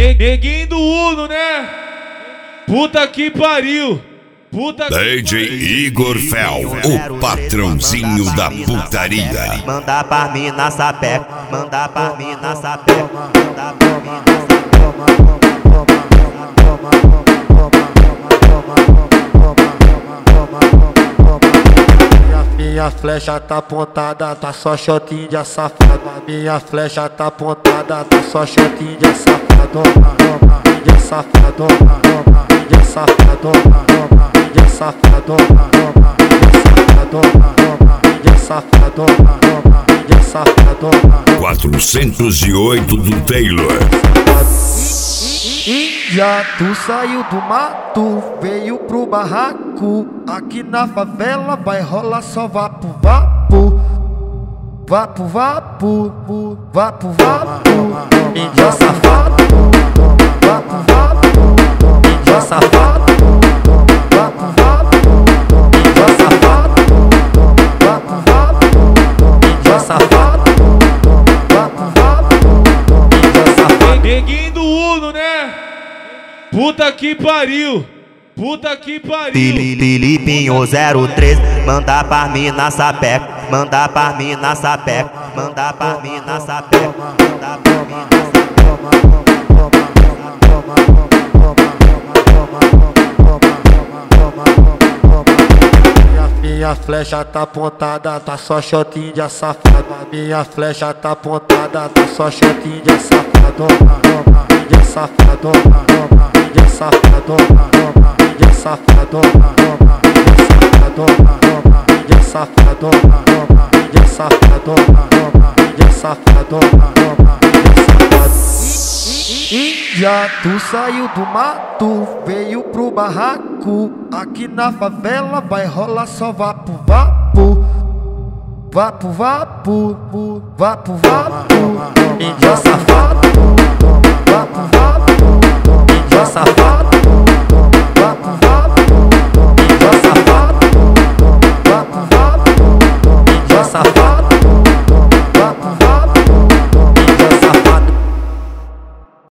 Neguinho do Uno, né? Puta que pariu. DJ Igor Fel, o patrãozinho da putaria. Manda pra mim na sapeca, manda pra mim na sapeca, manda pra mim na sapeca. Minha flecha tá apontada, tá só shotinho de safado. Minha flecha tá apontada, tá só shotinho de safado. De safado, de safado, de safado, de safado, de safado. 408 do Taylor. Índia, tu saiu do mato, veio pro barraco. Aqui na favela vai rolar só vapo, vapo. Vapo, vapo, vapo, vapo. Índia safado, vapo, vapo. Índia safado, vapo, vapo. Índia safado, vapo, vapo. Índia safado, vapo, vapo. Índia safado. Neguinho do Uno, né? Puta que pariu. Puta que pariu. Filipinho 03, manda pra mim na sapeca, manda pra mim na sapeca, manda pra mim na sapeca, manda pra mim na sapeca. Minha flecha tá apontada, tá só shotinho de safado. Minha flecha tá apontada, tá só shotinho de safado. De safado, de safado, de safado, de safado, de safado, de safado, Índia, tu saiu do mato, veio pro barraco. Aqui na favela vai rolar só vapo, vapo. Vapo, vapo, vapo, vapo. Índia safado,